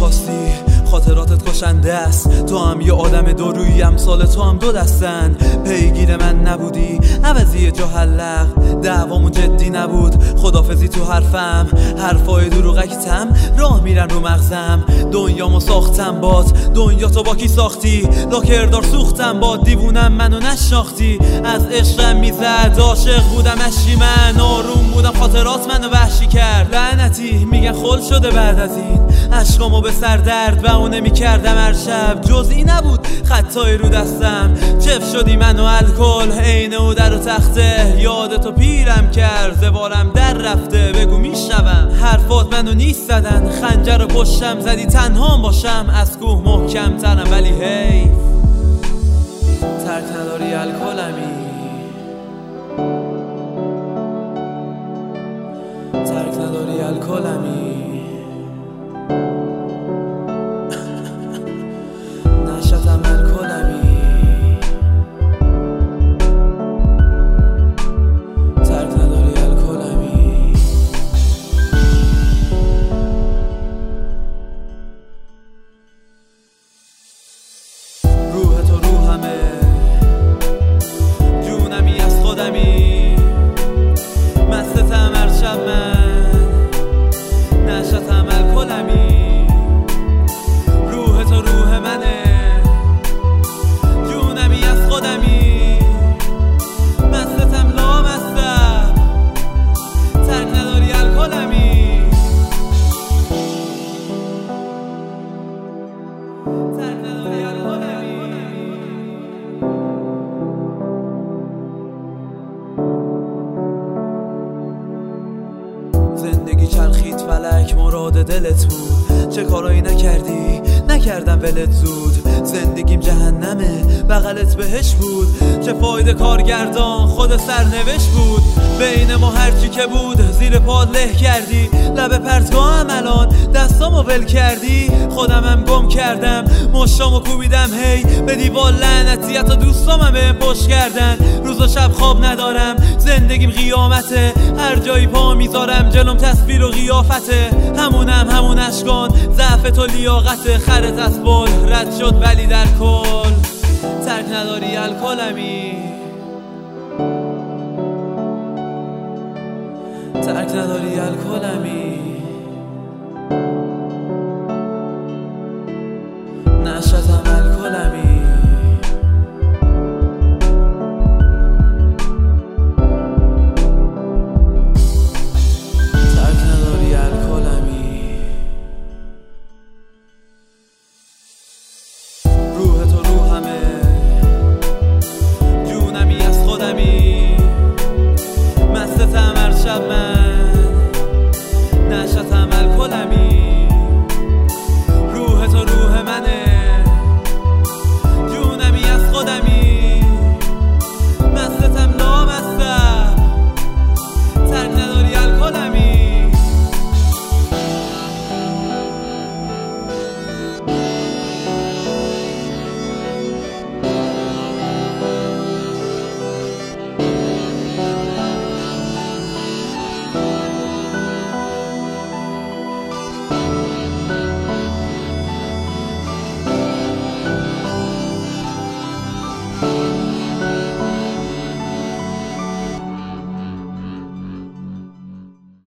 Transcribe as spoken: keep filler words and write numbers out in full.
راستی خاطراتت کشنده است. تو هم یه آدم دورویی، امثال تو هم دو دستن. پیگیر من نبودی، عوضی جا حلق. دعوامون جدی نبود، خدافزی تو حرفم. حرفای دروغکتم راه میرن رو مغزم. دنیامو ساختم بات، دنیا تو با کی ساختی؟ لاکردار سوختم باد، دیوونم منو نشناختی. از عشقم میزد، عاشق بودم اشی من. آروم بودم، خاطرات منو وحشی کرد. لعنتی میگن خل شده بعد از این. عشقامو به سر درد بهونه میکردم هر شب. جز این نبود خطای رو دستم. چف شدی منو الکل، عین او در و تخته. یادتو پیرم کرد، زوارم در رفته. بگو میشنوم حرفات منو نیست زدن. خنجر رو پشتم زدی تنهام باشم. از کوه محکم ترم ولی هی ترک نداری الکلمی. ترک نداری الکلمی. نشتم الکلمی. ترک نداری الکلمی. روح تو روحمه، جونمی از خودمی. مستم هر شب من، نشتم الکلمی. روح تو روح منه، جونمی از خودمی. مستم لا مستم، ترک نداری الکلمی. ترک نداری الکلمی. زندگی چرخید فلک مراد دلت بود. چه کارایی نکردی؟ نکردم ولت زود. زندگیم جهنمه بغلت بهش بود. چه فایده کارگردان خود سرنوشت بود. بین ما هرچی که بود زیر پا له کردی. لب پرتگاهم الان دستامو ول کردی. خودمم گم کردم، مشتامو کوبیدم هی به دیوار. لعنتی حتی دوستامم به پشت کردن. روز و شب خواب ندارم، زندگیم قیامته. هر جایی پا میذارم جلوم تصویر و قیافته. همونم همون اشکان، ضعف تو لیاقته. خرت از بال رد شد ولی در کل ترک نداری الکلمی. ترک نداری الکلمی. نشتم